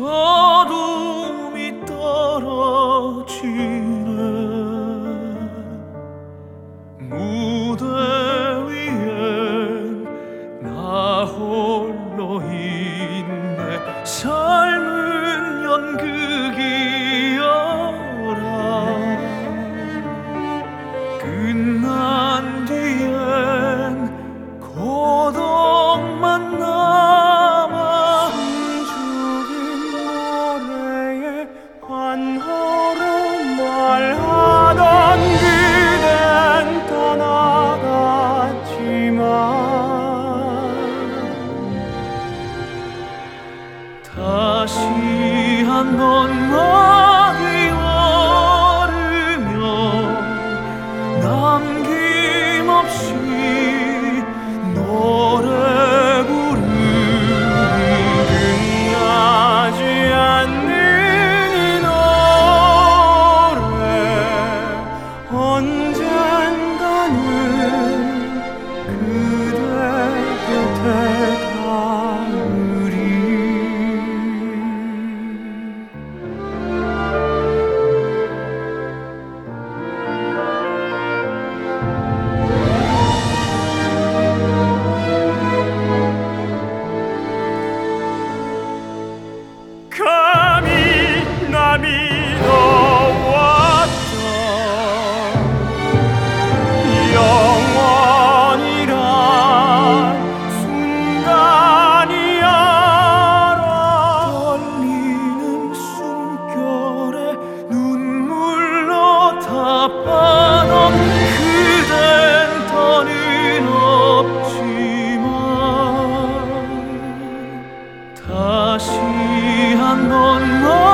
어둠이 떨어지네. 무대 위엔 나 홀로 있네. 삶은 연극이여라. 끝난 뒤엔 고독만 남아. 숨죽인 노래에 환호로 말하던 그댄 떠나갔지만 다시 한번 막이 오르며 남김없이 노래 부르니 끝나지 않는 이 노래 언젠가는 그대 곁에 닿으리. 감히 나 믿어왔다. 영원이란 순간이 알아. 떨리는 숨결에 눈물로 답하던 그댄 더는 없지만 다시 한번